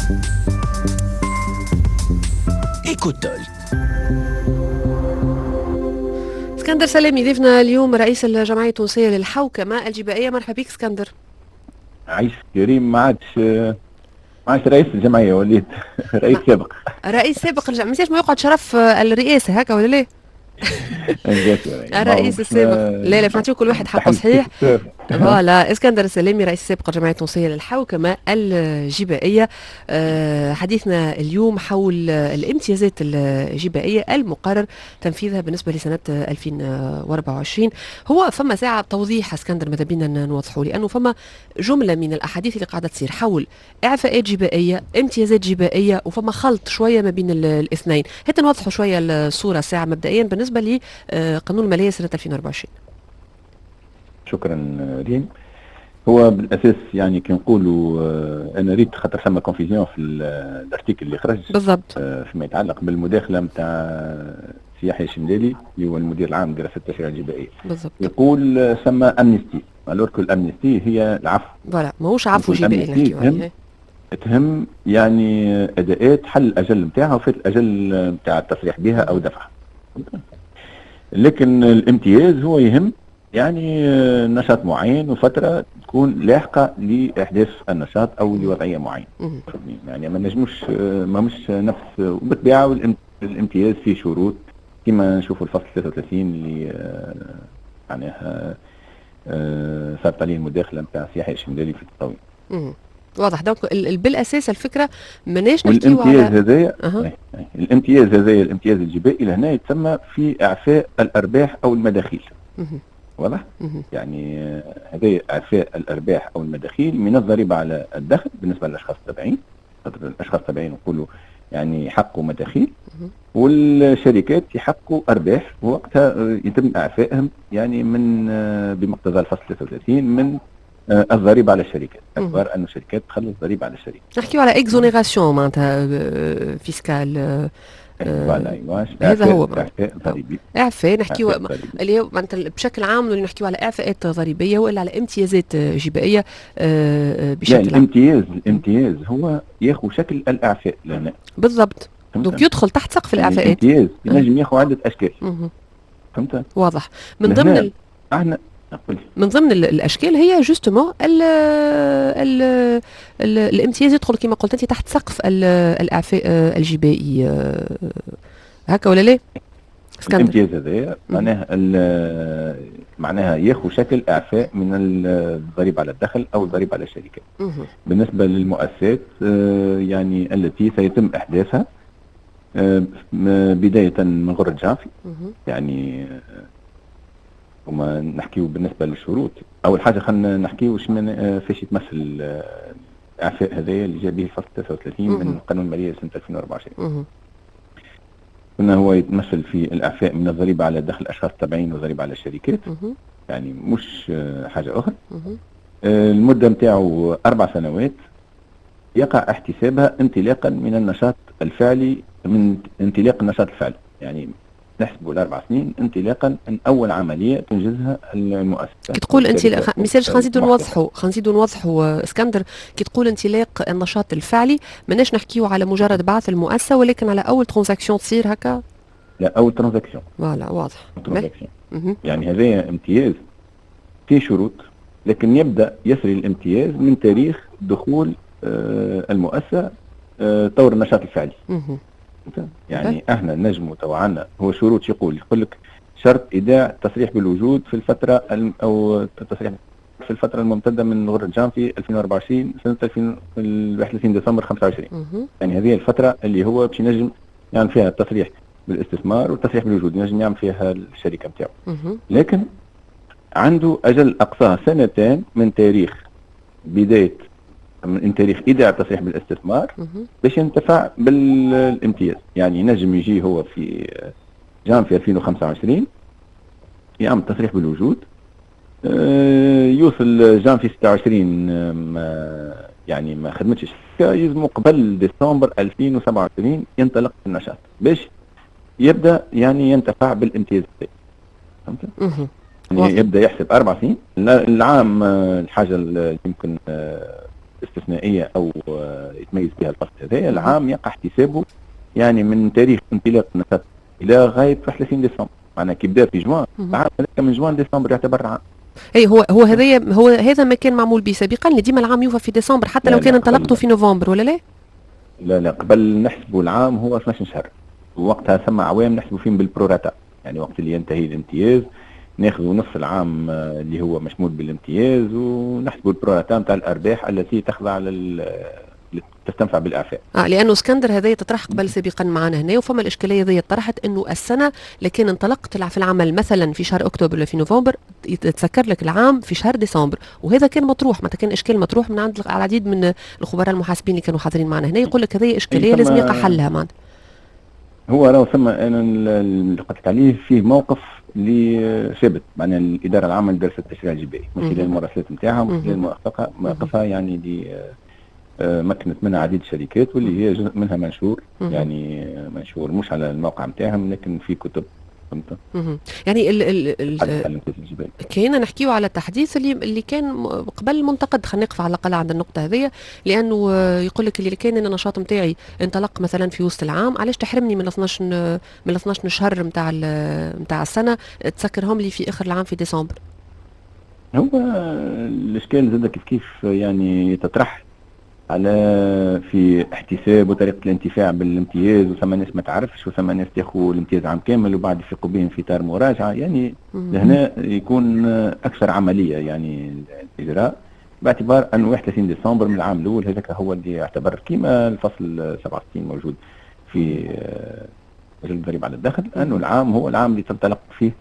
إيكوتول. اسكندر سلامي ضيفنا اليوم رئيس الجمعية التونسية للحوكمة الجبائية. مرحبا بك اسكندر. عيش كريم. ما عادش رئيس الجمعية، وليت رئيس سابق. رئيس سابق الجمعية، ما يقعد شرف الرئاسة هكا ولا لا؟ الرئيس السابق. لا نعطيو كل واحد حقه صحيح. فوالا اسكندر السلامي رئيس سابق الجمعية التونسية للحوكمة الجبائية. حديثنا اليوم حول الامتيازات الجبائية المقرر تنفيذها بالنسبة لسنة 2024. هو فما ساعة توضيح اسكندر ماذا بينا نوضحوا، لأنه فما جملة من الأحاديث اللي قاعدة تصير حول إعفاءات جبائية، امتيازات جبائية، وفما خلط شوية ما بين الاثنين. هات نوضحوا شوية الصورة ساعة مبدئيا بالنسبة لقانون المالية سنة 2024. شكرا ريم. هو بالاساس يعني كي نقولوا انا ريت خاطر ثم كونفيزيون في الارتيكل اللي خرج بالضبط فيما يتعلق بالمداخله نتاع سي يحيى الشملالي اللي هو المدير العام لدراسه التشريع الجبائيه. بالضبط. يقول ثم امنيستي، الور كل امنيستي هي العفو. فوالا ماهوش عفو جبائي نحكيو عليه. تهم يعني اداءات حل الاجل نتاعها وفات الاجل نتاع التصريح بها او دفعها. لكن الامتياز هو يهم يعني نشاط معين وفتره تكون لاحقه لاحداث النشاط او لوضعيه معينه. يعني ما نجموش ما مش نفس. وبالطبيعه الامتياز فيه شروط كما نشوفوا الفصل 33 اللي معناها صارت عليه المداخله نتاع سي يحيى الشملالي في التطوير. واضح. دونك بالاساس الفكره ماناش نحكيو على الامتياز هذايا. الامتياز هذايا الامتياز الجبائي لهنا يتسمى في اعفاء الارباح او المداخيل. واضح؟ يعني هذايا اعفاء الارباح او المداخيل من الضريبه على الدخل بالنسبه للاشخاص التابعين. خاطر الاشخاص التابعين نقولوا يعني يحققوا مداخيل، والشركات يحققوا ارباح، ووقتها يتم اعفائهم يعني من بمقتضى الفصل 33 من الضريبه على الشركات. اكبر ان الشركات تخلص ضريبه على الشركه. نحكيو على اكزونيراسيون معناتها فيسكال. هذا هو اعفاء. نحكيو اللي هو معناتها بشكل عام نحكيو على اعفاءات ضريبيه ولا على امتيازات جبائيه بشكل عام. الامتياز هو ياخذ شكل الاعفاء لنا. بالضبط. دونك يدخل تحت سقف الاعفاءات. الامتياز ينجم ياخذ عده اشكال. فهمت؟ واضح. من ضمن من ضمن الاشكال هي جوستومون الامتياز يدخل كما قلت انت تحت سقف الاعفاء الجبائي هكا ولا لا؟ الامتياز هذا معناها ياخذ شكل اعفاء من الضريبه على الدخل او الضريبه على الشركات. بالنسبه للمؤسسات يعني التي سيتم احداثها بدايه من غرة جانفي. يعني وما نحكيو بالنسبه للشروط. اول حاجه خلينا نحكيو فاش يتمثل الاعفاء هذايا اللي جاء به الفصل 33 من قانون الماليه سنه 2024. قلنا هو يتمثل في الاعفاء من الضريبه على دخل الاشخاص التابعين والضريبه على الشركات. يعني مش حاجه اخرى. المده نتاعو 4 سنوات، يقع احتسابها انطلاقا من النشاط الفعلي، من انطلاق النشاط الفعلي. يعني نحسبوا ال4 سنين انطلاقا من اول عمليه تنجزها المؤسسه. كي تقول انت ميساج خنزيدوا نوضحوا اسكندر، كي تقول انطلاق النشاط الفعلي ماناش نحكيو على مجرد بعث المؤسسه، ولكن على اول ترانزاكسيون تصير هكا. لا، اول ترانزاكسيون. فوالا واضح. يعني هذا امتياز في شروط، لكن يبدا يسري الامتياز من تاريخ دخول المؤسسه طور النشاط الفعلي. يعني احنا نجموا تو عندنا هو شروط يقول لك شرط ايداع تصريح بالوجود في الفتره او التصريح في الفتره الممتده من غرة جانفي 2024 سنه 31 ديسمبر 25. يعني هذه الفتره اللي هو باش ينجم يعني فيها التصريح بالاستثمار والتصريح بالوجود، ينجم يعمل فيها الشركه نتاعو. لكن عنده اجل اقصاه 2 سنين من تاريخ بدايه من تاريخ ايداع التصريح بالاستثمار باش ينتفع بالامتياز. يعني ينجم يجي هو في جانفي 2025 يعمل تصريح بالوجود، يوصل جانفي 26 يعني ما خدمتش الشركه، يلزموا قبل ديسمبر 2027 ينطلق النشاط باش يبدا يعني ينتفع بالامتياز. فهمت؟ يعني يبدا يحسب 4 سنين. العام الحاجه اللي يمكن استثنائيه او يتميز بها الفصل هذا، العام يقع احتسابه يعني من تاريخ انطلاق النشاط الى غايه 31 ديسمبر. معناها كي بدا في جوان، العام من جوان ديسمبر يعتبر عام. اي هو هذا ما كان معمول به سابقا، اللي ديما العام يوفى في ديسمبر حتى لو كان انطلقته في نوفمبر ولا لا؟ لا قبل نحسبوا العام هو 12 شهر، ووقتها ثم عوام نحسبوا فيهم بالبروراتا، يعني وقت اللي ينتهي الامتياز ناخذوا نصف العام اللي هو مشمول بالامتياز ونحسبوا البروراتا نتاع الارباح التي تخضع تستنفع بالاعفاء. لانه اسكندر هذايا تطرح قبل سابقا معنا هنا، وفما الاشكاليه هذه طرحت انه السنه لكن انطلقت في العمل مثلا في شهر اكتوبر ولا في نوفمبر يتسكر لك العام في شهر ديسمبر، وهذا كان مطروح، معناتها كان اشكال مطروح من عند العديد من الخبراء المحاسبين اللي كانوا حاضرين معنا هنا، يقول لك هذه اشكاليه لازم يقع حلها. معناتها هو راهو ثم انا اللي قلت عليه فيه موقف اللي ثابت، معناها الاداره العامه لدراسه التشريع الجبائي من خلال المراسلات نتاعها ومن خلال مواقفها يعني اللي مكنت منها عديد الشركات، واللي هي جزء منها منشور، يعني منشور مش على الموقع نتاعهم لكن في كتب. يعني كاين نحكيو على التحديث اللي كان قبل منتقد، خلينا نقف على الاقل عند النقطه هذه، لانه يقول لك اللي كان النشاط نتاعي انطلق مثلا في وسط العام، علاش تحرمني من 12 شهر نتاع السنه تسكرهم لي في اخر العام في ديسمبر؟ هو الاشكال زاد كيف يعني تطرح على في احتساب وطريقه الانتفاع بالامتياز، وثم ناس ما تعرفش، وثم ناس تاخذ الامتياز عام كامل وبعد يفيقوا بهم في اطار مراجعه، يعني لهنا يكون اكثر عمليه يعني الاجراء، باعتبار انه 31 ديسمبر من العام الاول هذاك هو اللي يعتبر كيما الفصل 67 موجود في مجال الضريبه على الدخل، انه العام هو العام اللي تنطلق فيه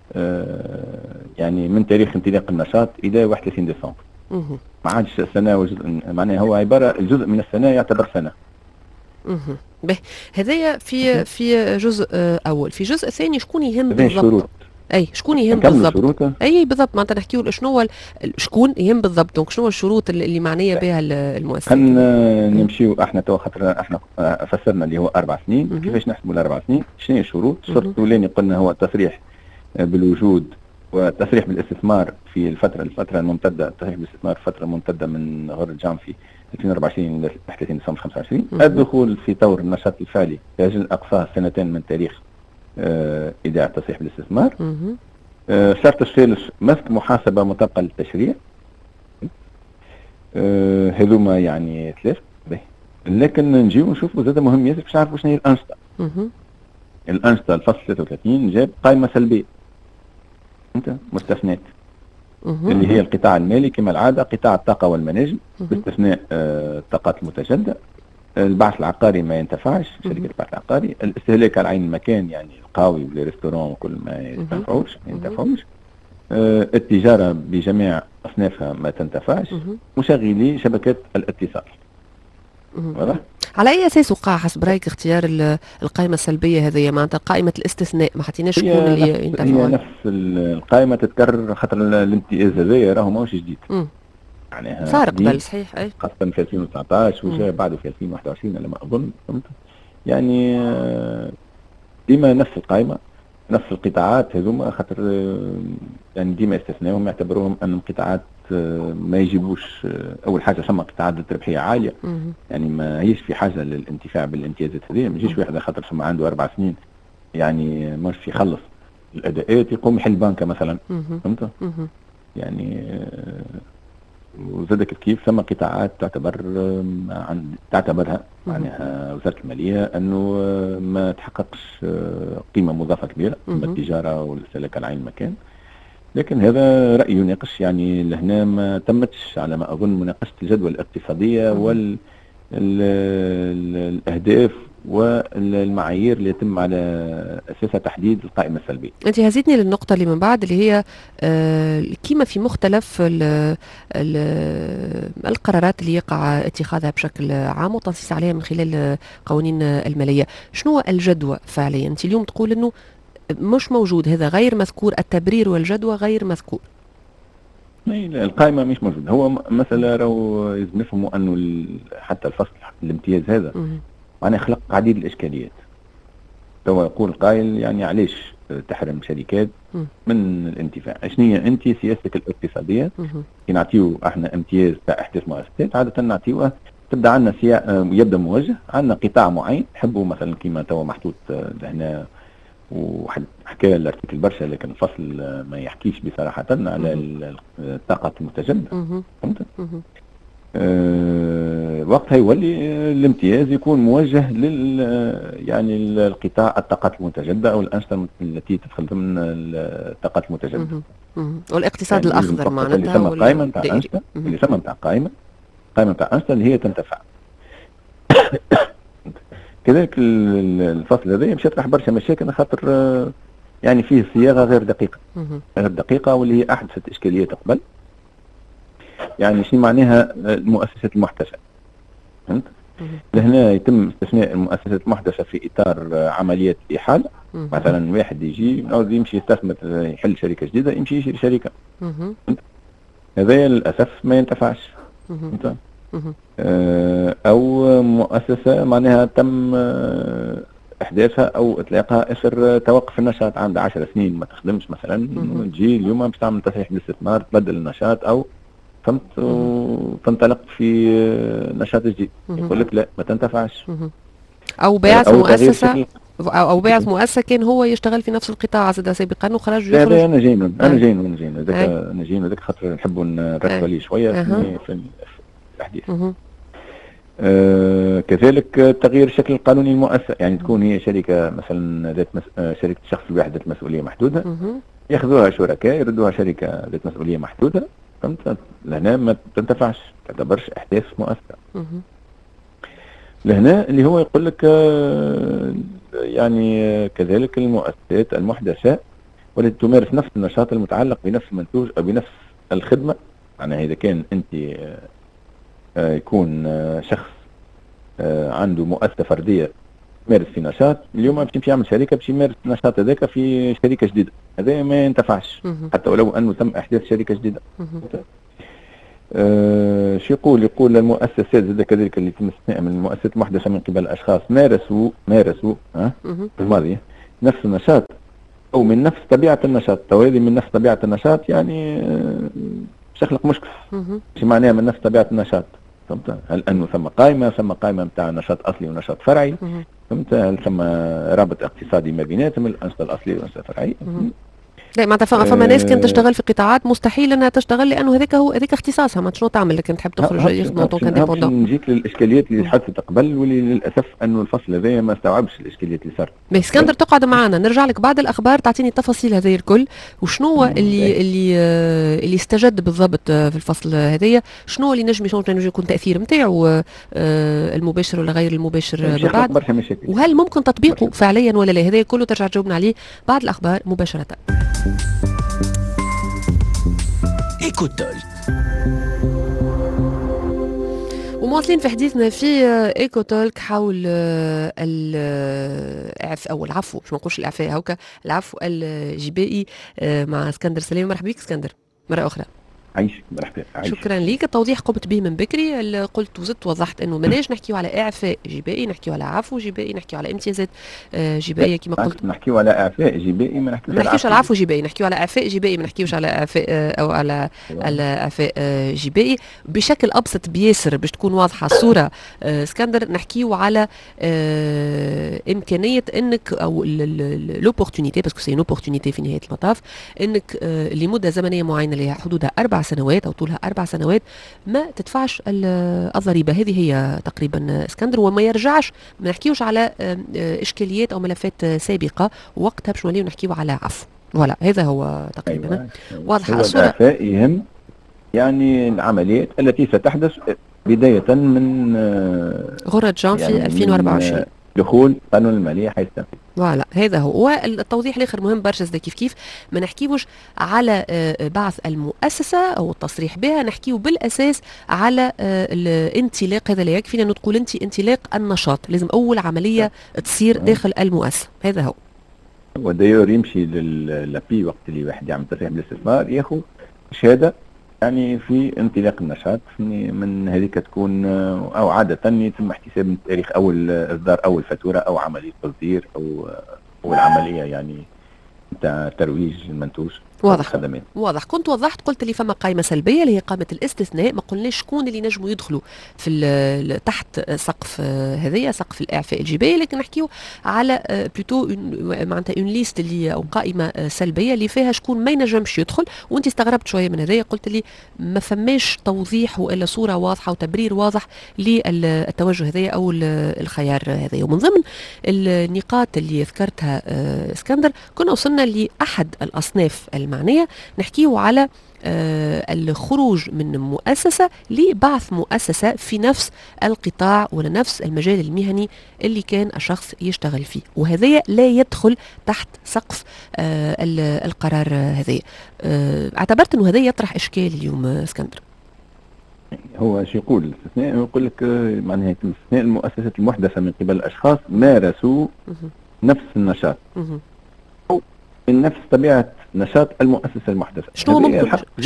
يعني من تاريخ انطلاق النشاط الى 31 ديسمبر. ما عادش سنه وجزء، معناها هو عباره الجزء من السنه يعتبر سنه. به هذايا في جزء اول. في جزء ثاني شكون يهم بالضبط؟ اي شكون يهم بالضبط؟ اي بالضبط، معناتها نحكيو شنو شكون يهم بالضبط، دونك شنو الشروط اللي معنيه بها المؤسسه؟ خلينا نمشيو احنا تو خاطر احنا فسرنا اللي هو 4 سنين، كيفاش نحسبوا الاربع سنين؟ شنو هي الشروط؟ الشرط الاولاني قلنا هو التصريح بالوجود والتصريح بالاستثمار في الفترة الممتدة، التصريح بالاستثمار فترة ممتدة من غر الجام في 2024 ل 31 ديسمبر 25. الدخول في طور النشاط الفعلي يجل أقصاه سنتين من تاريخ إيداع التصريح بالاستثمار. الشرط الثالث مسك محاسبة مطابقة للتشريع. هذوما يعني ثلاث. لكن نجيو نشوفوا زاد مهم ياسر باش نعرفوا شنو هي الأنشطة. الأنشطة الفصل 33 جاب قائمة سلبية انت مستثنات اللي هي القطاع المالي كما العاده، قطاع الطاقه والمناجم باستثناء الطاقات المتجدده، البعث العقاري ما ينتفعش، شركه البعث العقاري، الاستهلاك على عين المكان يعني القهوي والريستورون وكل ما ينتفعوش، التجاره بجميع اصنافها ما تنتفعش، مشغلي شبكات الاتصال. واضح؟ على اي اساس وقع حسب رايك اختيار القائمه السلبيه هذه؟ معناتها قائمه الاستثناء ما حطيناش شكون اللي ينتفعوا؟ هي نفس القائمه تتكرر خاطر الامتياز هذايا راهو ماهوش جديد، يعني صار قبل صحيح، اي خاصه في 2019 وجاء بعده في 2021 على ما اظن، فهمت؟ يعني ديما نفس القائمه نفس القطاعات هذوما، خاطر يعني ديما يستثناهم يعتبروهم انهم قطاعات ما يجيبوش. اول حاجه ثم قطاعات ذات ربحيه عاليه، يعني ما هيش في حاجه للانتفاع بالامتيازات هذه، ما يجيش واحد خاطر ثم عنده 4 سنين يعني ماش يخلص الاداءات يقوم يحل بنكه مثلا، فهمت؟ يعني وزاد كيف ثم قطاعات تعتبرها معناها وزاره الماليه انه ما تحققش قيمه مضافه كبيره من التجاره والاستهلاك على عين المكان، لكن هذا رأي يناقش، يعني لهنا ما تمتش على ما أظن مناقشة الجدوى الاقتصادية والأهداف والمعايير اللي يتم على أساسها تحديد القائمة السلبية. أنت هزيتني للنقطة اللي من بعد اللي هي كيما في مختلف القرارات اللي يقع اتخاذها بشكل عام وتنصيص عليها من خلال قوانين المالية، شنو الجدوى فعليا؟ أنت اليوم تقول أنه مش موجود، هذا غير مذكور، التبرير والجدوى غير مذكور. القائمة مش موجودة. هو مثلا راهو لازم نفهموا انه حتى الفصل الامتياز هذا معناه خلق عديد الاشكاليات. توا يقول قائل يعني علاش تحرم شركات من الانتفاع؟ شنو انت سياستك الاقتصاديه؟ كي نعطيو احنا امتياز تاع احداث مؤسسات عاده نعطيوه تبدا عندنا يبدا موجه، عندنا قطاع معين نحبوا مثلا كيما توا محطوط لهنا، وحد حكى الارتيكل برشا لكن الفصل ما يحكيش بصراحه على الطاقه المتجدده. فهمت؟ وقتها يولي الامتياز يكون موجه يعني القطاع الطاقات المتجدده او الانشطه التي تدخل ضمن الطاقات المتجدده. والاقتصاد يعني الاخضر معناتها اللي ثم قائمه نتاع الانشطه، اللي ثم نتاع قائمه نتاع الانشطه اللي هي تنتفع. كذلك الفصل هذا مش يطرح برشا مشاكل خاطر يعني فيه صياغه غير دقيقه، واللي هي احدثت اشكاليات قبل. يعني شنو معناها المؤسسات المحدثه؟ فهمت؟ لهنا يتم استثناء المؤسسات المحدثه في اطار عمليات احاله. مثلا واحد يجي يمشي يستثمر، يحل شركه جديده، يمشي يشري شركه. هذا للاسف ما ينتفعش. فهمت؟ او مؤسسه معناها تم احداثها او اطلاقها اثر توقف النشاط، عندها 10 سنين ما تخدمش مثلا، تجي اليوم باش تعمل تصحيح بالاستثمار، تبدل النشاط او فهمت وتنطلق في نشاط جديد. يقول لك لا ما تنتفعش. او بعث مؤسسه او بعث مؤسسه كان هو يشتغل في نفس القطاع زاد سابقا وخرج يخرج. انا جايين هذاك انا جايين هذاك خاطر نحبوا نركزوا عليه شويه في الاحداث. كذلك تغيير الشكل القانوني للمؤسسه، يعني تكون هي شركه مثلا ذات شركه شخص الواحد ذات مسؤوليه محدوده، ياخذوها شركاء يردوها شركه ذات مسؤوليه محدوده. فهمت؟ لهنا ما تنتفعش، ما تعتبرش احداث مؤسسه. لهنا اللي هو يقول لك يعني كذلك المؤسسات المحدثه والتي تمارس نفس النشاط المتعلق بنفس المنتوج او بنفس الخدمه. معناها اذا كان انت يكون شخص عنده مؤسسه فرديه يمارس في نشاط، اليوم باش يمشي يعمل شركه باش يمارس النشاط هذاك في شركه جديده، هذا ما ينتفعش حتى ولو انه تم احداث شركه جديده. شو يقول المؤسسات زاد كذلك اللي تم استثناء من المؤسسات المحدثه من قبل اشخاص مارسوا في الماضي نفس النشاط او من نفس طبيعه النشاط. توازي من نفس طبيعه النشاط يعني يخلق مشكل. شو معناها من نفس طبيعه النشاط؟ فهمت؟ هل انه ثم قائمه نتاع نشاط اصلي ونشاط فرعي؟ فهمت؟ هل ثم رابط اقتصادي ما بيناتهم الانشطه الاصليه والانشطه الفرعيه؟ لا معناتها فما ناس كانت تشتغل في قطاعات مستحيل انها تشتغل لانه هذاك اختصاصها، ما شنو تعمل لكن تحب تخرج يخدموا طونك انديبوندون. نجيك للاشكاليات اللي حدثت قبل واللي للاسف انه الفصل هذا ما استوعبش الاشكاليات اللي صارت. بس اسكندر تقعد معنا نرجع لك بعد الاخبار تعطيني التفاصيل هذه الكل، وشنو اللي استجد بالضبط في الفصل هذايا، شنو اللي نجم يكون تاثير نتاعو المباشر ولا غير المباشر من بعد، وهل ممكن تطبيقه فعليا ولا لا؟ هذا كله ترجع تجاوبنا عليه بعد الاخبار مباشره. إيكوتول. ومواصلين في حديثنا في إيكوتولك حول الإعفاء أو العفو، مش ما نقولش الإعفاء هوكا، العفو الجبائي مع اسكندر سليم. مرحبا بك اسكندر مرة أخرى. عايشك مرحبا. شكرا ليك. التوضيح قمت به من بكري، قلت وزدت وضحت انه ماناش نحكيو على اعفاء جبائي، نحكيو على عفو جبائي، نحكيو على امتيازات جبائيه كما قلت. نحكيو على اعفاء جبائي، ما نحكيوش على عفو جبائي، نحكيو على اعفاء جبائي، ما نحكيوش على اعفاء او على اعفاء جبائي بشكل ابسط بياسر باش تكون واضحه الصوره. اسكندر نحكيو على امكانيه انك او لوبورتونيتي باسكو سي اوبورتونيتي في نهايه المطاف، انك لمده زمنيه معينه اللي حدودها 4 سنوات او طولها 4 سنوات ما تدفعش الضريبه. هذه هي تقريبا اسكندر، وما يرجعش ما نحكيوش على اشكاليات او ملفات سابقه وقتها باش نوليو نحكيو على عفو. فوالا هذا هو تقريبا. واضحه الصوره. العفاء يهم يعني العمليات التي ستحدث بدايه من غرة جانفي يعني 2024 دخول قانون الماليه حيث. فوالا هذا هو. والتوضيح الاخر مهم برشا زي كيف ما نحكيوش على بعث المؤسسه او التصريح بها، نحكيو بالاساس على الانطلاق. هذا لا يكفي لانه تقول انت انطلاق النشاط، لازم اول عمليه تصير داخل المؤسسه. هذا هو. وداير يمشي للبي وقت اللي واحد يعمل تصريح بالاستثمار ياخذ شهاده يعني في انطلاق النشاط من هذيك تكون او عاده يتم احتساب من تاريخ اول اصدار اول فاتوره او عمليه تصدير او العمليه يعني نتاع ترويج المنتوج. واضح واضح. كنت وضحت قلت لي فما قائمه سلبيه اللي هي قائمه الاستثناء، ما قلناش شكون اللي نجموا يدخلوا في تحت سقف هذايا سقف الاعفاء الجبائي، لكن نحكيو على بلوتو معناتها اون ليست اللي او قائمه سلبيه اللي فيها شكون ما ينجمش يدخل. وانت استغربت شويه من هذايا، قلت لي ما فماش توضيح والا صوره واضحه وتبرير واضح للتوجه هذايا او الخيار هذايا. ومن ضمن النقاط اللي ذكرتها اسكندر كنا وصلنا لاحد الاصناف المعنية، نحكيه على الخروج من مؤسسة لبعث مؤسسة في نفس القطاع ولا نفس المجال المهني اللي كان الشخص يشتغل فيه، وهذا لا يدخل تحت سقف القرار هذا. اعتبرت أنه هذا يطرح إشكال اليوم اسكندر. هو شو يقول الاستثناء؟ يقول لك معناها يتم استثناء المؤسسات المحدثة من قبل الأشخاص مارسوا نفس النشاط من نفس طبيعة نشاط المؤسسة المحدثة. شنو ممكن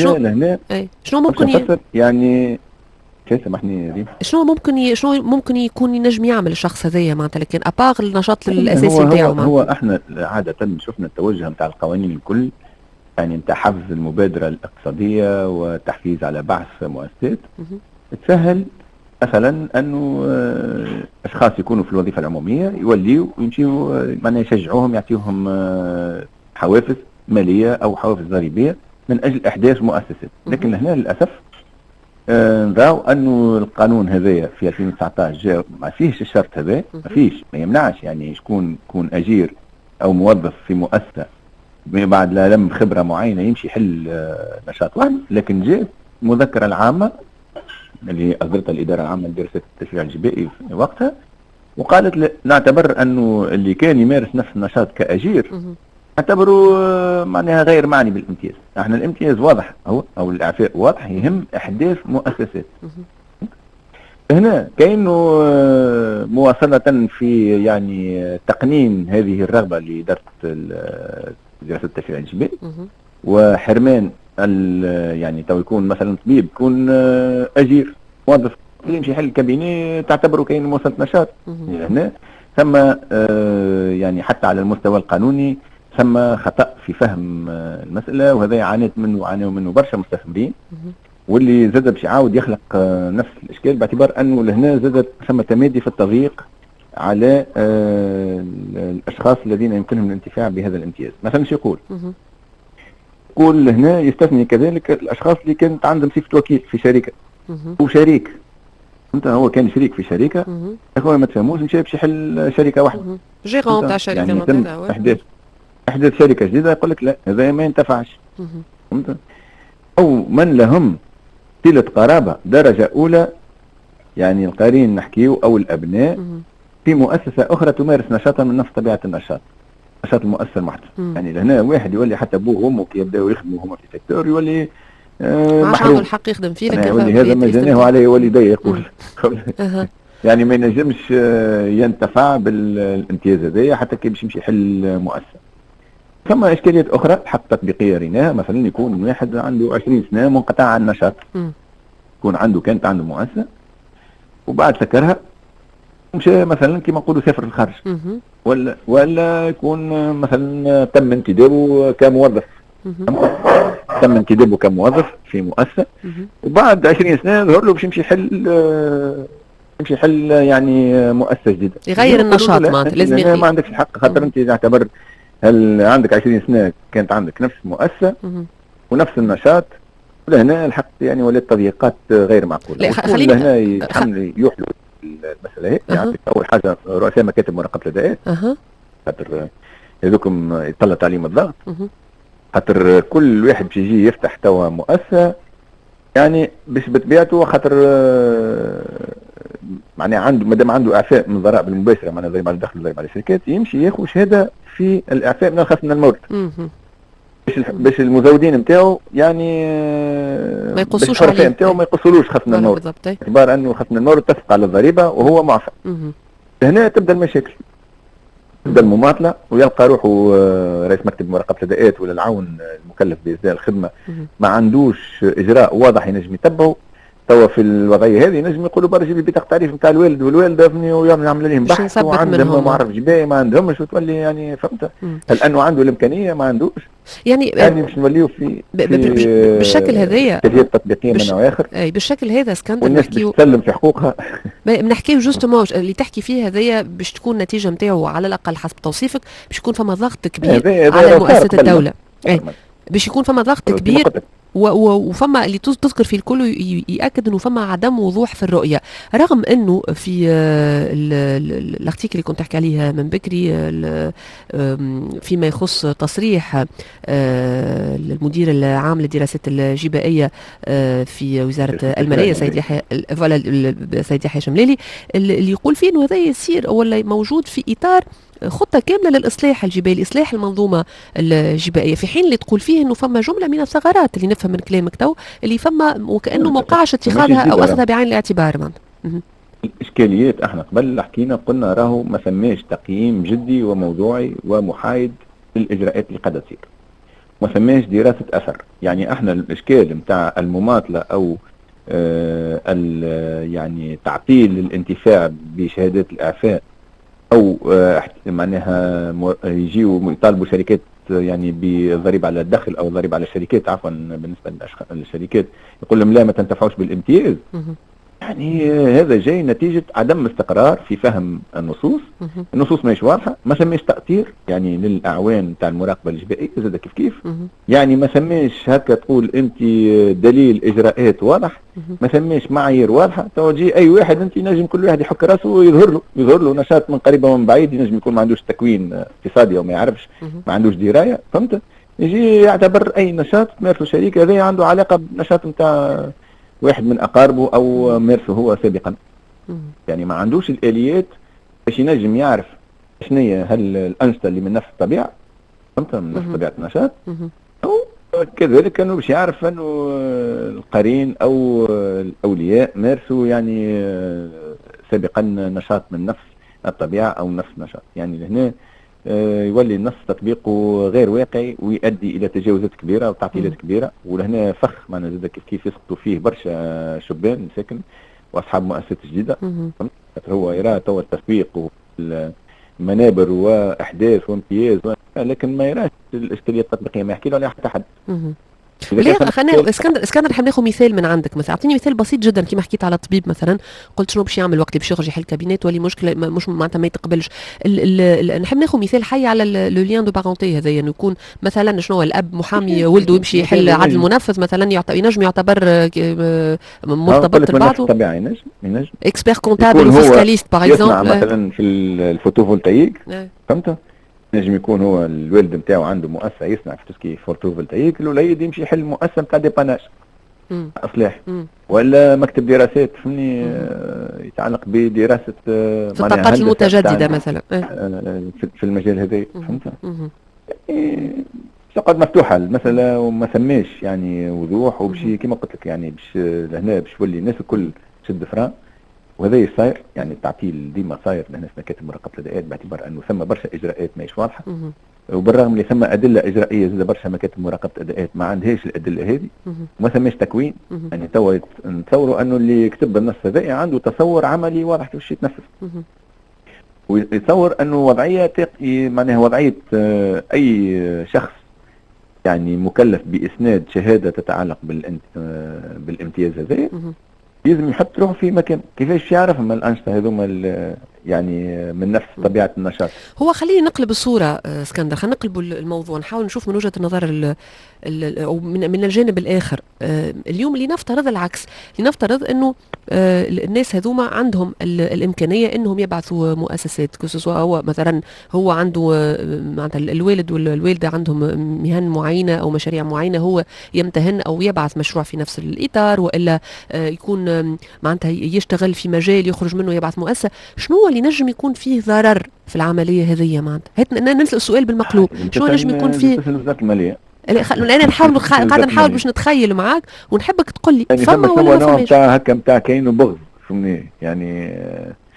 شنو ممكن يعني كيف سامحني ريم؟ شنو ممكن يكون ينجم يعمل الشخص هذايا معناتها، لكن اباغ النشاط الاساسي نتاعو؟ هو احنا عادة شفنا التوجه نتاع القوانين الكل يعني نتاع حفز المبادرة الاقتصادية وتحفيز على بعث مؤسسات تسهل مثلا انه اشخاص يكونوا في الوظيفة العمومية يوليوا ويمشيوا معناها يشجعوهم يعطيوهم حوافز مالية أو حوافز ضريبية من أجل إحداث مؤسسات. لكن هنا للأسف نراو أنه القانون هذايا في 2019 جاء ما فيهش الشرط هذا، ما يمنعش يعني يكون أجير أو موظف في مؤسسة بعد لا لم خبرة معينة يمشي يحل نشاط واحد. لكن جاءت المذكرة العامة اللي أصدرتها الإدارة العامة لدراسة التشريع الجبائي وقتها، وقالت نعتبر أنه اللي كان يمارس نفس النشاط كأجير اعتبروا معناها غير معني بالامتياز. احنا الامتياز واضح هو او الاعفاء واضح يهم احداث مؤسسات. هنا كأنه مواصلة في يعني تقنين هذه الرغبة لإدارة دراسة التشريع الجبائي وحرمان يعني تو يكون مثلا طبيب يكون اجير موظف يمشي يحل الكابيني تعتبره كاين مواصلة نشاط. هنا ثم يعني حتى على المستوى القانوني ثم خطأ في فهم المسألة، وهذا عانوا منه برشا مستثمرين، واللي زاد باش يعاود يخلق نفس الإشكال باعتبار أنه لهنا زادت ثم تمادي في التضييق على الأشخاص الذين يمكنهم الانتفاع بهذا الامتياز. مثلا شو يقول هنا يستثني كذلك الأشخاص اللي كانت عندهم صفة وكيل في شركة وشريك، هو كان شريك في شركة أخوة ما تفهموش مشى باش يحل شركة واحدة جيرون تاع شركة يعني يتم إحداث شركة جديدة، يقول لك لا هذا ما ينتفعش. أو من لهم صلة قرابة درجة أولى يعني القارين نحكيو أو الأبناء في مؤسسة أخرى تمارس نشاطا من نفس طبيعة نشاط المؤسسة المحدثة. يعني لهنا واحد يولي حتى أبوه وأمه كي يبداو يخدموا هما في سيكتور يولي محروم الحق يخدم فيه، لكن يولي هذا ما جناه عليه يولي ضيق يعني ما ينجمش ينتفع بالامتياز هذايا حتى كي باش يمشي يحل مؤسسة. ثم إشكاليات أخرى حق تطبيقية ريناها، مثلا يكون واحد عنده 20 سنة منقطع عن النشاط، يكون كانت عنده مؤسسة وبعد سكرها مشى مثلا كما نقولوا سافر في الخارج، ولا يكون مثلا تم انتدابه كموظف، تم انتدابه كموظف في مؤسسة، وبعد 20 سنة ظهر له باش يمشي يحل يعني مؤسسة جديدة يغير النشاط. معناتها لازم يغير، ما عندكش الحق خاطر انت تعتبر هل عندك 20 سنة كانت عندك نفس المؤسسة ونفس النشاط، لهنا الحق يعني ولات تضييقات غير معقولة. خلينا هنا يحلوا المسألة هيك. يعني أول حاجة رؤساء مكاتب مراقبة الأداءات خاطر هذوكم يطلع عليهم الضغط، خاطر كل واحد باش يجي يفتح توا مؤسسة يعني باش بطبيعته خاطر معناها عنده مادام عنده اعفاء من الضرائب المباشره معناها ضريبه على الدخل وضريبه على الشركات يمشي ياخذ شهاده في الاعفاء من الخصم من المورد باش المزودين نتاعو يعني ما يقصوش عليه نتاعو ما يقصولوش خصم المورد باعتبار انه خصم المورد تفق على الضريبه وهو معفى. هنا تبدا المشاكل. تبدا المماطله ويلقى روحه رئيس مكتب مراقبه الاداءات ولا العون المكلف بإسداء الخدمه ما عندوش اجراء واضح ينجم يتبعه. توا في الوضعيه هذه ينجم يقولوا برا جيب لي بطاقه تعريف نتاع الوالد والوالده ويعمل لهم بحث وعندهم ما عرف جبايه ما عندهمش وتولي يعني فهمت. هل انه عنده الامكانيه ما عندوش يعني باش نوليو في بالشكل هذايا كيفيات تطبيقيه من نوع اخر. اي بالشكل هذا اسكندر نحكيو تسلم في حقوقها. بنحكيو جوستومون اللي تحكي فيه هذايا باش تكون النتيجه نتاعو على الاقل حسب توصيفك باش يكون فما ضغط كبير على مؤسسه الدوله. باش يكون فما ضغط كبير وفما اللي تذكر في الكل يأكد انه فما عدم وضوح في الرؤيه، رغم انه في الارتيكل اللي كنت تحكي عليه من بكري فيما يخص تصريح المدير العام للدراسات الجبائيه في وزاره الماليه سيد يحيى شملالي اللي يقول فيه انه هذا يصير ولا موجود في اطار خطة كاملة للإصلاح الجبائي، إصلاح المنظومة الجبائية، في حين اللي تقول فيه إنه فما جملة من الثغرات اللي نفهم من كلامك تو اللي فما وكأنه ما وقعش اتخاذها أو أخذها بعين الاعتبار. الإشكاليات احنا قبل حكينا قلنا راهو ما ثماش تقييم جدي وموضوعي ومحايد للإجراءات اللي قد تصير، ما ثماش دراسة أثر. يعني احنا الإشكال نتاع المماطلة أو يعني تعطيل الانتفاع بشهادات الإعفاء او معناها يجيو يطالبوا شركات يعني بالضريبه على الدخل او الضريبه على الشركات عفوا بالنسبه للشركات يقول لهم لا ما تنتفعوش بالامتياز. يعني هذا جاي نتيجه عدم استقرار في فهم النصوص. النصوص ماهيش واضحه، ما سميش تاطير يعني للاعوان تاع المراقبه الجبائيه زاد كيف يعني ما سميش هكا تقول انت دليل اجراءات واضح، ما سميش معايير واضحه. تو يجي اي واحد انت ينجم كل واحد يحك راسه ويظهر له نشاط من قريب ومن بعيد، ينجم يكون ما عندوش تكوين اقتصادي او ما يعرفش ما عندوش درايه فهمت، يجي يعتبر اي نشاط تمارسه شريك هذا عنده علاقه بنشاط نتاع واحد من اقاربه او مارسه هو سابقا. يعني ما عندوش الاليات باش ينجم يعرف شنو هل الانشطه اللي من نفس الطبيعه فهمت من نفس طبيعه النشاط، او كذلك انه باش يعرف انه القرين او الاولياء مارسوا يعني سابقا نشاط من نفس الطبيعه او نفس النشاط. يعني لهنا يولي النص تطبيقه غير واقعي ويؤدي الى تجاوزات كبيره وتعطيلات كبيره، ولهنا فخ معنا زاد كيف يسقطوا فيه برشا شبان ساكن واصحاب مؤسسات جديده. هو يرى توا التسويق والمنابر واحداث وامتياز لكن ما يراش الاشكاليه التطبيقيه، ما يحكي له عليها حتى حد. خلينا اسكندر نحب ناخذ مثال من عندك مثلا، اعطيني مثال بسيط جدا كيما حكيت على الطبيب مثلا، قلت شنو باش يعمل وقت اللي باش يخرج يحل كابينات ولي مشكله مش معناتها ما يتقبلش. نحب ناخذ مثال حي على لو ليان دو بارونتي هذايا، انه يكون مثلا شنو الاب محامي ولده يمشي يحل عدل منفذ مثلا ينجم يعتبر مرتبط ببعضه. طبيعي ينجم اكسبير كونتابل وفيسكاليست باغ اكزومبل مثلا في الفوتوفولتايك فهمت، نجم يكون هو الوالد نتاعو عنده مؤسسه يصنع في تسكي فوتوفولتايك، الوليد يمشي يحل مؤسسه نتاع ديباناج اصلاح ولا مكتب دراسات فهمني يتعلق بدراسه في الطاقات المتجدده مثلا في المجال هذا فهمت. تقعد مفتوحه المساله وما ثماش يعني وضوح، وباش كيما قلت لك يعني باش لهنا باش تولي الناس الكل تشد فران، وهذا صاير يعني التعطيل ديما صاير لهنا في مكاتب مراقبه الاداءات باعتبار انه ثم برشا اجراءات ماهيش واضحه، وبالرغم اللي ثم ادله اجرائيه زاد برشا مكاتب مراقبه الاداءات ما عندهاش الادله هذه وما ثماش تكوين. يعني توا نتصوروا انه اللي يكتب النص هذا عنده تصور عملي واضح كيفاش يتنفذ، ويتصور انه وضعيه معناها وضعيه اي شخص يعني مكلف باسناد شهاده تتعلق بالامتياز هذا لازم يحط روحه في مكان. كيفاش يعرف من الانشطه هذوما يعني من نفس طبيعه النشاط؟ هو خليني نقلب الصوره اسكندر، خلينا نقلب الموضوع، نحاول نشوف من وجهه النظر او من الجانب الاخر. اليوم لنفترض العكس، لنفترض انه الناس هذوما عندهم الامكانيه انهم يبعثوا مؤسسات، كسوا هو مثلا هو عنده معناتها الوالد والوالده عندهم مهن معينه او مشاريع معينه، هو يمتهن او يبعث مشروع في نفس الاطار، والا يكون معناتها يشتغل في مجال يخرج منه يبعث مؤسسه. شنو هو اللي نجم يكون فيه ضرر في العمليه هذه معناتها؟ نسال السؤال بالمقلوب، شنو نجم يكون فيه وزاره الماليه؟ انا قاعده نحاول باش نتخيل معاك ونحبك تقول لي يعني فما ولا نوع نتاع هكا نتاع كاين بغض فهمني يعني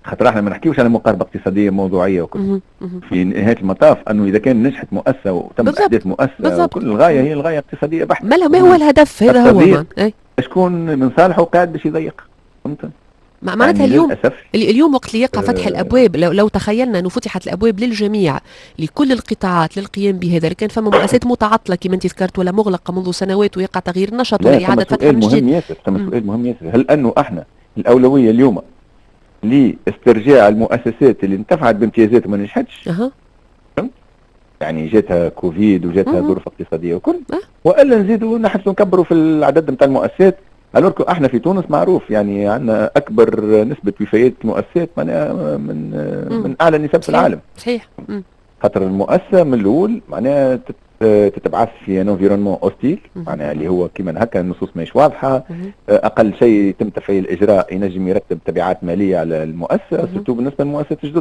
خاطر احنا ما نحكيوش على مقاربه اقتصاديه موضوعيه وكل. في نهايه المطاف انه اذا كان نجحت مؤسسه وتم احداث مؤسسه وكل الغايه هي الغايه اقتصاديه بحته. ما هو الهدف؟ هذا هو شكون من صالحه قاعد باش يضيق، فهمت؟ معناتها يعني اليوم وقت اللي يقع فتح الابواب، لو تخيلنا انه فتحت الابواب للجميع لكل القطاعات للقيام بهذا، كان فما مؤسسات متعطله كما انت ذكرت ولا مغلقه منذ سنوات ويقع تغيير نشاط ولا اعاده فتح من جديد. سؤال مهم ياسر، هل انه احنا الاولويه اليوم لاسترجاع المؤسسات اللي انتفعت بامتيازات وما نجحتش؟ يعني جاتها كوفيد وجاتها ظروف اقتصاديه وكل، والا نزيدوا نحسوا نكبروا في العدد نتاع المؤسسات. الوركو احنا في تونس معروف يعني عندنا اكبر نسبه وفيات مؤسسات من اعلى النسب في العالم. صحيح. خاطر المؤسسه من الاول معناها تتبعث في انفيرونمون اوستيل، معناها اللي هو كيما هكا النصوص ماهيش واضحه، اقل شيء يتم تفعيل الاجراء ينجم يرتب تبعات ماليه على المؤسسه، سورتو بالنسبه للمؤسسات الجدد.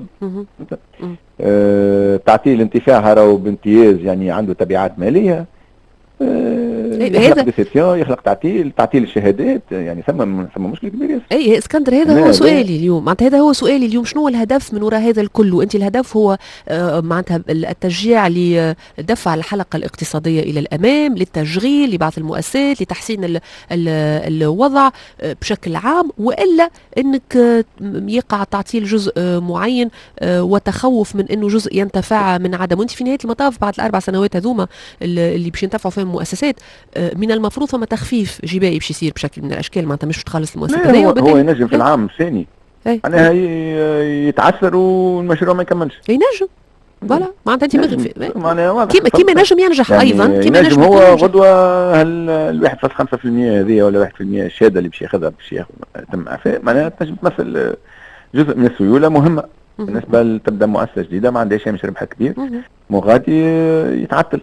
تعطيل انتفاعها راهو بامتياز يعني عنده تبعات ماليه، يخلق ديسيبسيون، يخلق تعطيل الشهادات، يعني ثم مشكل كبير ياسر. اي اسكندر، هذا هو سؤالي اليوم، معناتها هذا هو سؤالي اليوم، شنو هو الهدف من وراء هذا الكل؟ وانت الهدف هو معناتها التشجيع لدفع الحلقه الاقتصاديه الى الامام، للتشغيل، لبعض المؤسسات، لتحسين الوضع بشكل عام، والا انك يقع تعطيل جزء معين وتخوف من انه جزء ينتفع من عدم. وانت في نهايه المطاف بعد الاربع سنوات هذوما اللي باش ينتفعوا فيهم المؤسسات، من المفروض فما تخفيف جبائي باش يصير بشكل من الاشكال، معناتها مش تخلص المؤسسات هذه. هو ينجم في العام الثاني معناها يتعثر والمشروع ما يكملش، ينجم فوالا معناتها كيما نجم ينجح يعني ايضا، كيما نجم هو غدوه هل 1.5% هذه ولا 1% الشهاده اللي باش ياخذها باش يتم اعفاء، معناها تنجم تمثل جزء من السيوله مهمه بالنسبه تبدا مؤسسه جديده ما عندهاش هامش ربح كبير، مو غادي يتعطل.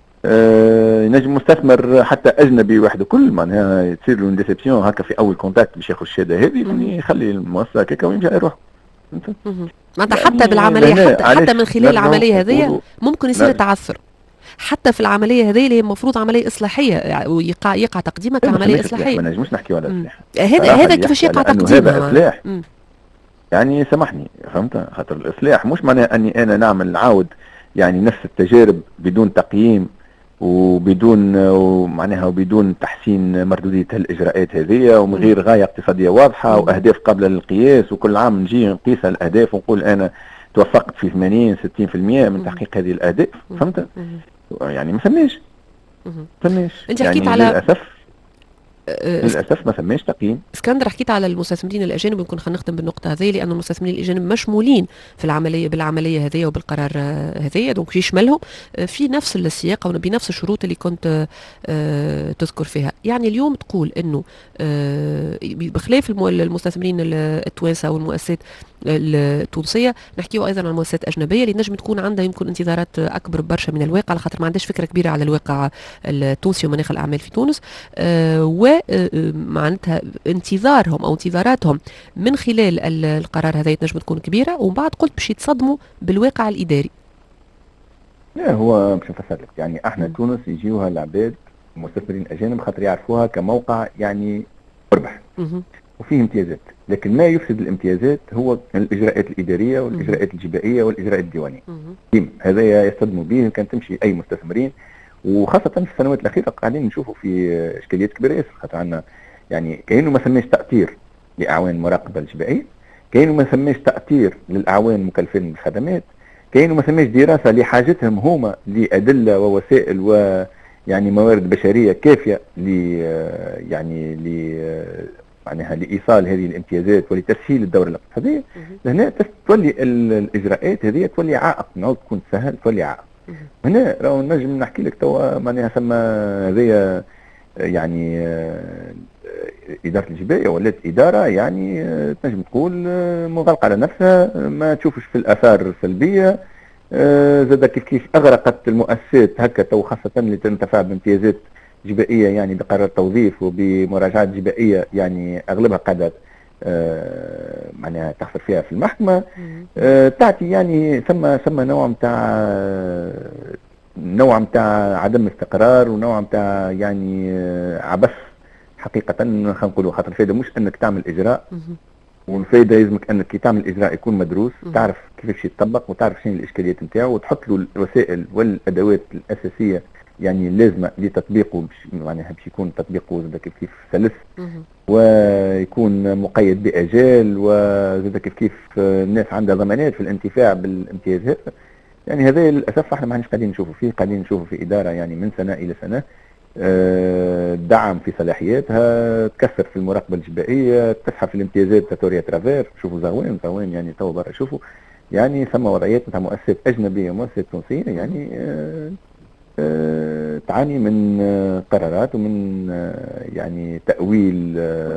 ينجم مستثمر حتى اجنبي واحد كل معناها تصير له ديسيبسيون هكا في اول كونتاكت باش ياخذ الشهاده هذه، يخلي المؤسسه هكا ويمشي يروح. معناتها حتى بالعمليه حتى من خلال العمليه هذه ممكن يصير تعثر حتى في العمليه هذه اللي هي المفروض عمليه اصلاحيه، ويقع تقديمها كعمليه اصلاحيه. ما نجموش نحكيو على اصلاح، هذا كيفاش يقع تقديمها؟ هذا اصلاح يعني سامحني، فهمت؟ خاطر الاصلاح مش معناه اني انا نعاود يعني نفس التجارب بدون تقييم وبدون معناها وبدون تحسين مردوديه الاجراءات هذه، ومن غير غايه اقتصاديه واضحه واهداف قابله للقياس، وكل عام نجي نقيس الاهداف ونقول انا توفقت في 80-60% من تحقيق هذه الاهداف، فهمت؟ يعني ما سميش انت يعني حكيت على للاسف ما سماش تقييم. اسكندر، حكيت على المستثمرين الاجانب، يمكن خلينا نختم بالنقطه هذه، لان المستثمرين الاجانب مشمولين في العمليه بالعمليه هذه وبالقرار هذه، دونك يشملهم في نفس السياق او بنفس الشروط اللي كنت تذكر فيها. يعني اليوم تقول انه بخلاف المستثمرين التوانسه والمؤسسات التونسيه، نحكيو ايضا عن مؤسسات اجنبيه اللي نجم تكون عندها يمكن انتظارات اكبر برشا من الواقع، على خاطر ما عندهاش فكره كبيره على الواقع التونسي ومناخ الاعمال في تونس، ومعناتها انتظارهم او انتظاراتهم من خلال القرار هذا تنجم تكون كبيره، ومن بعد قلت باش يتصدموا بالواقع الاداري. لا هو باش نفسر لك، يعني احنا تونس يجيوها العباد المستثمرين الاجانب خاطر يعرفوها كموقع يعني مربح وفيه امتيازات، لكن ما يفسد الامتيازات هو الاجراءات الاداريه والاجراءات الجبائيه والاجراءات الديوانيه. هذا يصطدموا به كان تمشي اي مستثمرين، وخاصه في السنوات الاخيره قاعدين نشوفوا في اشكاليات كبيره ياسر، خاطر عندنا يعني كاينه ما سماش تاثير لاعوان المراقبه الجبائيه، كاينه ما سماش تاثير للاعوان المكلفين بالخدمات، كاينه ما سماش دراسه لحاجتهم هما لادله ووسائل ويعني موارد بشريه كافيه معناها لايصال هذه الامتيازات ولتسهيل الدوره الاقتصاديه. هنا تولي الاجراءات هذه تولي عائق، نعود تكون سهل تولي عائق. هنا راهو نجم نحكي لك توا معناها ثم هذيا يعني اداره الجبائيه ولات اداره يعني تنجم تقول منغلقه على نفسها، ما تشوفش في الاثار السلبيه، زاد كيف اغرقت المؤسسات هكا تو، خاصه اللي تنتفع بامتيازات جبائيه يعني بقرار توظيف وبمراجعات جبائيه يعني اغلبها قاعده معناها تخسر فيها في المحكمه، تعطي يعني ثم نوع متاع عدم استقرار ونوع متاع يعني عبث حقيقه. خلينا نقولوا خاطر فايده مش انك تعمل اجراء والفايده يلزمك انك كي تعمل اجراء يكون مدروس، تعرف كيفاش يتطبق وتعرف شنو الاشكاليات نتاعو، وتحط له الوسائل والادوات الاساسيه يعني اللازمه لتطبيقه، معناها باش يكون تطبيقه زاد كيف سلس، ويكون مقيد باجال، وزاد كيف الناس عندها ضمانات في الانتفاع بالامتياز هذا. يعني هذا للاسف احنا ما عندناش قاعدين نشوفوا فيه، قاعدين نشوفوا في اداره يعني من سنه الى سنه دعم في صلاحياتها، تكثر في المراقبه الجبائيه، تسحب في الامتيازات تاتوريا ترافير. شوفوا زوين يعني تو برا شوفوا يعني ثم وضعيات نتاع مؤسسات اجنبيه ومؤسسات تونسيه يعني تعاني من قرارات ومن يعني تأويل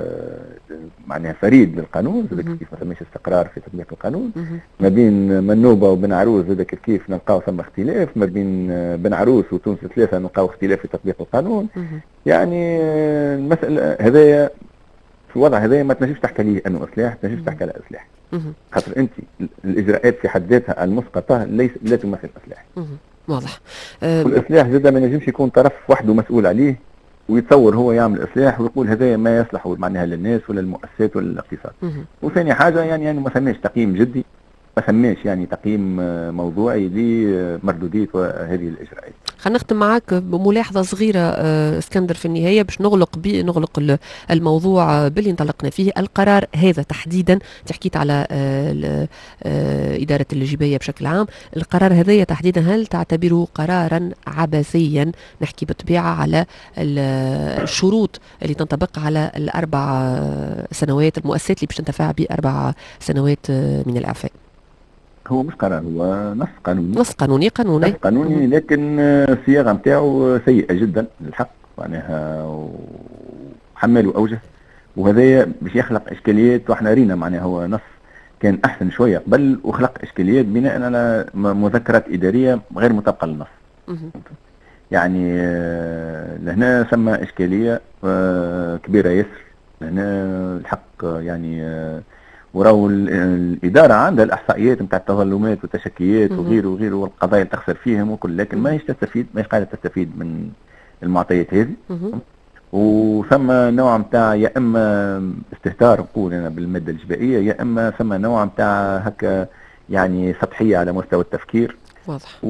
معناها فريد للقانون، زاد كيف ما ثماش استقرار في تطبيق القانون. ما بين منوبة وبن عروس زاد كيف نلقاو ثم اختلاف، ما بين بن عروس وتونس ثلاثة نلقاو اختلاف في تطبيق القانون. يعني المسألة هذايا في الوضع هذايا ما تنجمش تحكي عليه انه اصلاح، تنجمش تحكي على اصلاح، خاطر انت الاجراءات في حد ذاتها المسقطه لا تمثل اصلاح. واضح. والاصلاح زاد ما ينجمش يكون طرف وحده مسؤول عليه ويتصور هو يعمل اصلاح ويقول هذا ما يصلح معناها للناس ولا للمؤسسات ولا للاقتصاد. وثاني حاجه يعني ما ثماش تقييم جدي، ما ثماش يعني تقييم موضوعي لمردوديه هذه الاجراءات. خلينا نختم معك بملاحظه صغيره اسكندر في النهايه باش نغلق الموضوع باللي انطلقنا فيه. القرار هذا تحديدا حكيت على اداره الجبايه بشكل عام، القرار هذا تحديدا هل تعتبره قرارا عبثيا؟ نحكي بالطبيعه على الشروط اللي تنطبق على الاربع سنوات، المؤسسات اللي باش تنتفع ب4 سنوات من الاعفاء. هو مش قرار، هو نص قانوني لكن الصياغه نتاعو سيئه جدا للحق، معناها وحمال اوجه، وهذايا باش يخلق اشكاليات. واحنا رينا معناها هو نص كان احسن شويه قبل وخلق اشكاليات بناء على مذكرات اداريه غير مطابقه للنص. يعني لهنا ثم اشكاليه كبيره ياسر لهنا الحق يعني. وراو الاداره عندها الاحصائيات نتاع التظلمات والتشكيات وغيره والقضايا اللي تخسر فيهم وكل، لكن ماهيش قاعده تستفيد من المعطيات هذه. وثم نوع نتاع يا اما استهتار نقول انا بالماده الجبائيه، يا اما ثم نوع نتاع هكا يعني سطحيه على مستوى التفكير. واضح.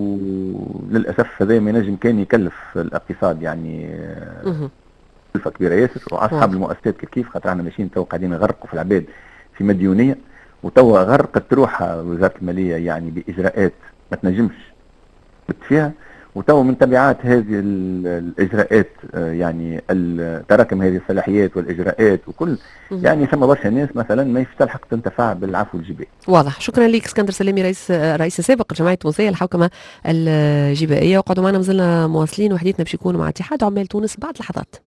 وللاسف هذا ما ينجم كان يكلف الاقتصاد يعني كلفه كبيره ياسر، واصحاب المؤسسات كيف خاطر احنا ماشيين تو قاعدين نغرقوا في العباد في مديونيه، وتوا غرقت روحها وزاره الماليه يعني باجراءات ما تنجمش فيها. وتوا من تبعات هذه الاجراءات يعني تراكم هذه الصلاحيات والاجراءات وكل يعني ثم برشا ناس مثلا ما يفتلحق تنتفع بالعفو الجبائي. واضح. شكرا لك اسكندر سلامي، رئيس السابق لجمعيه التونسيه للحوكمه الجبائيه. وقعدوا معنا مازلنا مواصلين وحديثنا باش يكون مع اتحاد عمال تونس بعد لحظات.